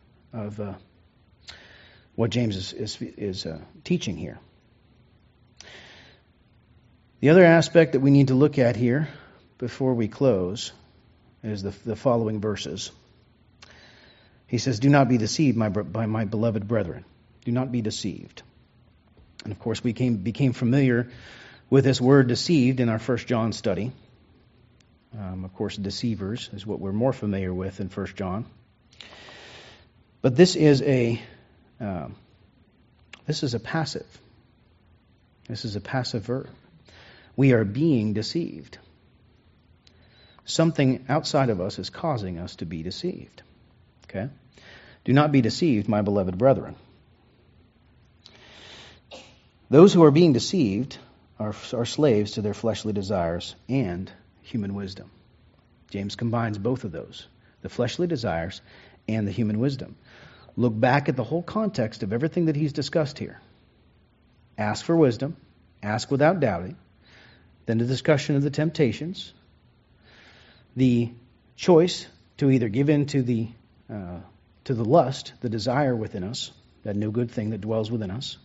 what James is teaching here. The other aspect that we need to look at here before we close is the following verses. He says, "Do not be deceived by my beloved brethren. Do not be deceived." And of course, we became familiar with this word deceived in our 1 John study. Of course, deceivers is what we're more familiar with in 1 John. But this is a passive. This is a passive verb. We are being deceived. Something outside of us is causing us to be deceived. Okay? Do not be deceived, my beloved brethren. Those who are being deceived are slaves to their fleshly desires and human wisdom. James combines both of those, the fleshly desires and the human wisdom. Look back at the whole context of everything that he's discussed here. Ask for wisdom, ask without doubting, then the discussion of the temptations, the choice to either give in to the lust, the desire within us, that no good thing that dwells within us,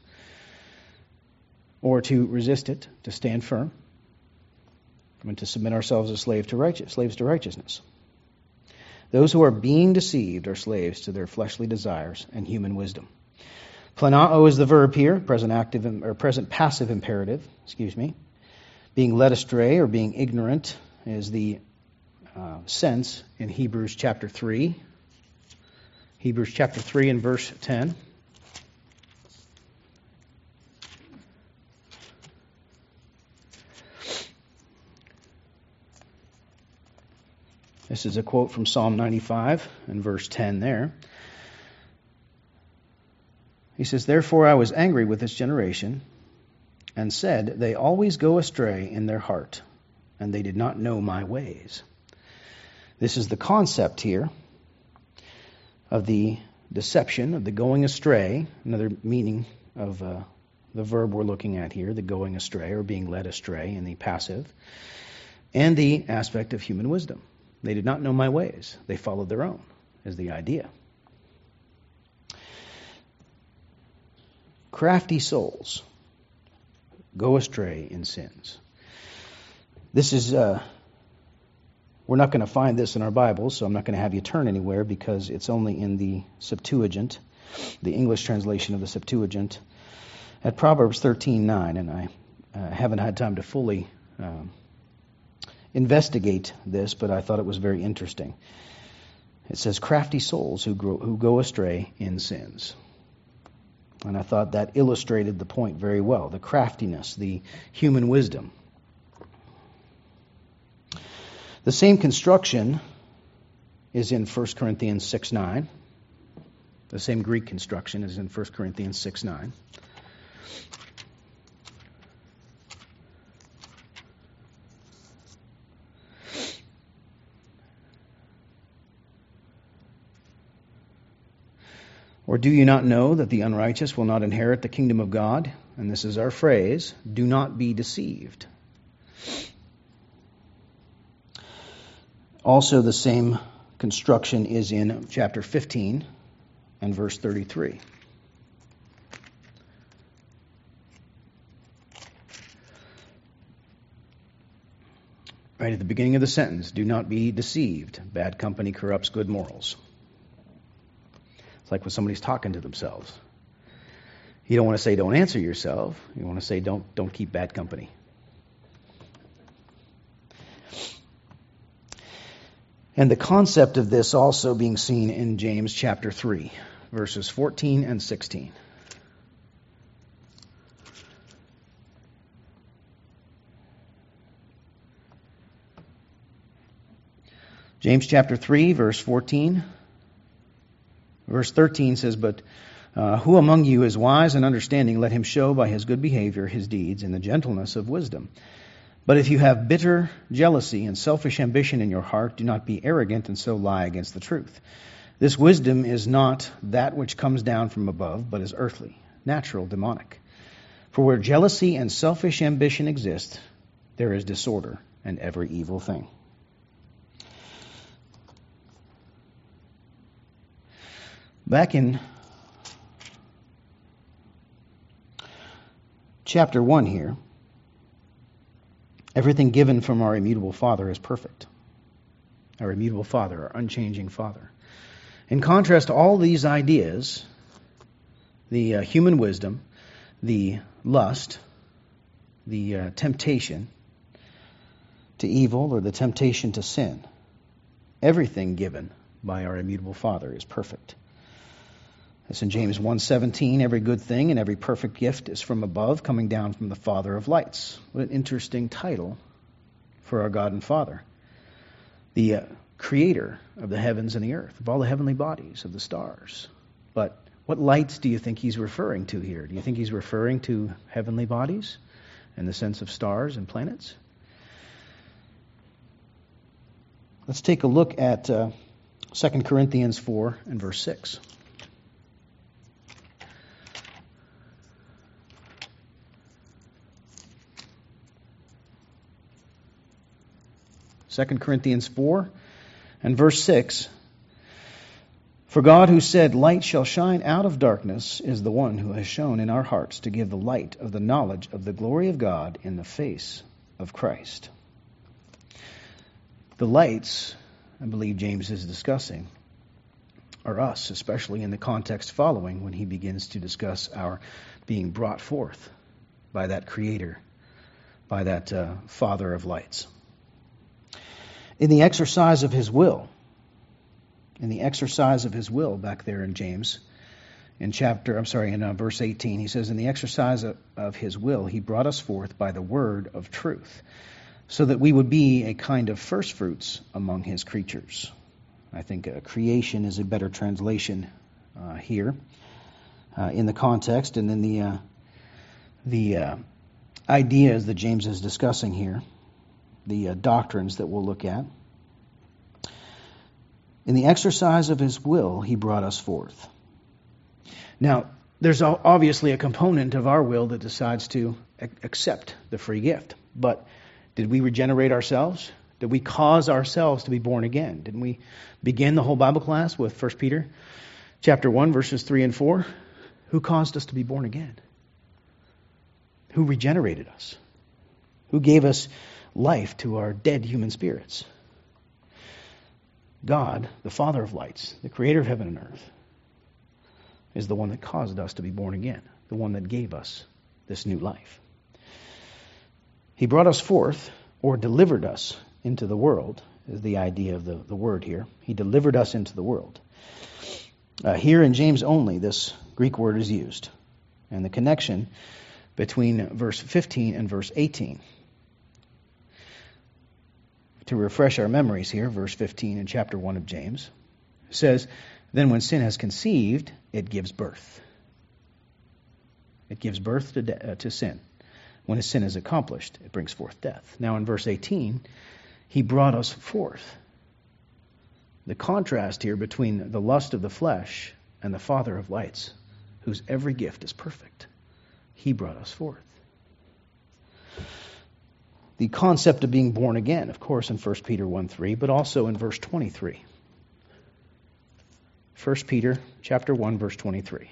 or to resist it, to stand firm, and to submit ourselves as slaves to righteousness. Those who are being deceived are slaves to their fleshly desires and human wisdom. Planao is the verb here, present passive imperative. Being led astray or being ignorant is the sense in Hebrews chapter 3. Hebrews chapter 3 and verse 10. This is a quote from Psalm 95 and verse 10 there. He says, "Therefore I was angry with this generation and said, they always go astray in their heart, and they did not know my ways." This is the concept here of the deception, of the going astray, another meaning of the verb we're looking at here, the going astray or being led astray in the passive, and the aspect of human wisdom. They did not know my ways. They followed their own, is the idea. Crafty souls go astray in sins. This is, we're not going to find this in our Bibles, so I'm not going to have you turn anywhere because it's only in the Septuagint, the English translation of the Septuagint, at Proverbs 13:9, and I haven't had time to fully investigate this, but I thought it was very interesting. It says, crafty souls who go astray in sins. And I thought that illustrated the point very well, the craftiness, the human wisdom. The same construction is in 1 Corinthians 6:9. The same Greek construction is in 1 Corinthians 6:9. Or do you not know that the unrighteous will not inherit the kingdom of God? And this is our phrase, do not be deceived. Also, the same construction is in chapter 15 and verse 33. Right at the beginning of the sentence, do not be deceived. Bad company corrupts good morals. It's like when somebody's talking to themselves. You don't want to say don't answer yourself. You want to say don't keep bad company. And the concept of this also being seen in James chapter 3, verses 14 and 16. James chapter 3, verse 14. Verse 13 says, "But who among you is wise and understanding? Let him show by his good behavior his deeds in the gentleness of wisdom. But if you have bitter jealousy and selfish ambition in your heart, do not be arrogant and so lie against the truth. This wisdom is not that which comes down from above, but is earthly, natural, demonic. For where jealousy and selfish ambition exist, there is disorder and every evil thing. Back in chapter 1 here, everything given from our immutable Father is perfect. Our immutable Father, our unchanging Father. In contrast to all these ideas, the human wisdom, the lust, the temptation to evil or the temptation to sin, everything given by our immutable Father is perfect. As in James 1:17, every good thing and every perfect gift is from above, coming down from the Father of lights. What an interesting title for our God and Father. The creator of the heavens and the earth, of all the heavenly bodies, of the stars. But what lights do you think he's referring to here? Do you think he's referring to heavenly bodies in the sense of stars and planets? Let's take a look at 2 Corinthians 4 and verse 6. 2 Corinthians 4 and verse 6. For God who said, light shall shine out of darkness, is the one who has shown in our hearts to give the light of the knowledge of the glory of God in the face of Christ. The lights, I believe James is discussing, are us, especially in the context following when he begins to discuss our being brought forth by that Creator, by that Father of lights. In the exercise of his will, back there in James, in verse 18, he says, in the exercise of his will, he brought us forth by the word of truth, so that we would be a kind of first fruits among his creatures. I think creation is a better translation here in the context, and then the ideas that James is discussing here, the doctrines that we'll look at. In the exercise of his will, he brought us forth. Now, there's obviously a component of our will that decides to accept the free gift. But did we regenerate ourselves? Did we cause ourselves to be born again? Didn't we begin the whole Bible class with 1 Peter chapter 1, verses 3 and 4? Who caused us to be born again? Who regenerated us? Who gave us life to our dead human spirits? God, the Father of lights, the creator of heaven and earth, is the one that caused us to be born again, the one that gave us this new life. He brought us forth, or delivered us into the world, is the idea of the word here. He delivered us into the world. Here in James only, this Greek word is used, and the connection between verse 15 and verse 18. To refresh our memories here, verse 15 in chapter 1 of James says, then when sin has conceived, it gives birth. It gives birth to sin. When a sin is accomplished, it brings forth death. Now in verse 18, he brought us forth. The contrast here between the lust of the flesh and the Father of lights, whose every gift is perfect. He brought us forth. The concept of being born again, of course, in 1 Peter 1:3, but also in verse 23. 1 Peter chapter 1, verse 23.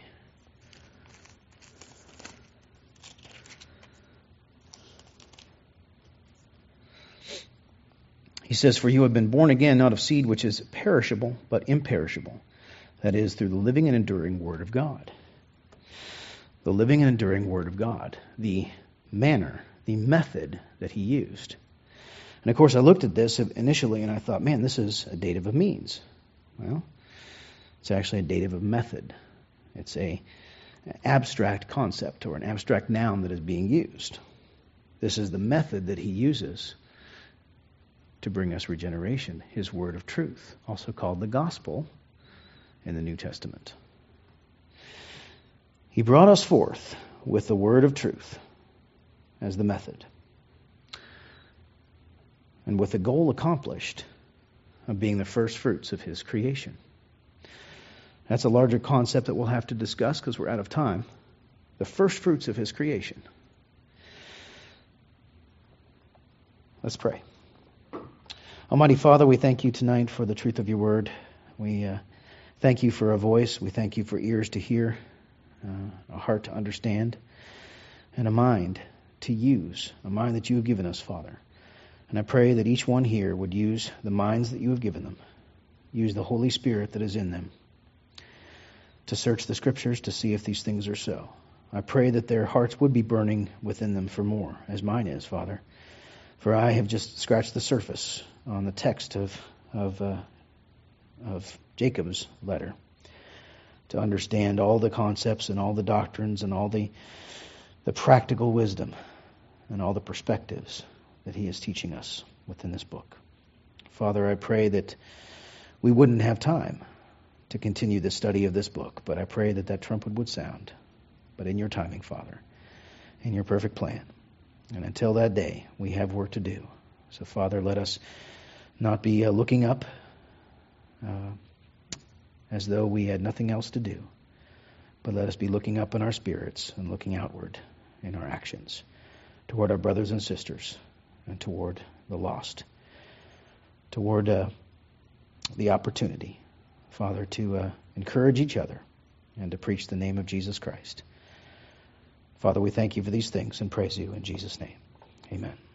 He says, for you have been born again, not of seed which is perishable, but imperishable. That is, through the living and enduring Word of God. The living and enduring Word of God. The manner, the method that he used. And of course, I looked at this initially and I thought, man, this is a dative of means. Well, it's actually a dative of method. It's an abstract concept or an abstract noun that is being used. This is the method that he uses to bring us regeneration, his word of truth, also called the gospel in the New Testament. He brought us forth with the word of truth as the method. and with the goal accomplished of being the first fruits of his creation. That's a larger concept that we'll have to discuss because we're out of time. The first fruits of his creation. Let's pray. Almighty Father, we thank you tonight for the truth of your word. We thank you for a voice. We thank you for ears to hear, a heart to understand, and a mind to use, a mind that you have given us, Father. And I pray that each one here would use the minds that you have given them, use the Holy Spirit that is in them, to search the Scriptures to see if these things are so. I pray that their hearts would be burning within them for more, as mine is, Father. For I have just scratched the surface on the text of Jacob's letter, to understand all the concepts and all the doctrines and all the practical wisdom and all the perspectives that he is teaching us within this book. Father, I pray that we wouldn't have time to continue the study of this book, but I pray that that trumpet would sound, but in your timing, Father, in your perfect plan. And until that day, we have work to do. So, Father, let us not be looking up as though we had nothing else to do, but let us be looking up in our spirits and looking outward in our actions toward our brothers and sisters and toward the lost, toward the opportunity, Father, to encourage each other and to preach the name of Jesus Christ. Father, we thank you for these things and praise you in Jesus' name. Amen.